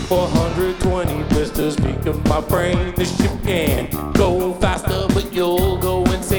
420 blisters, speak of my brain. This ship can go faster, but you'll go insane.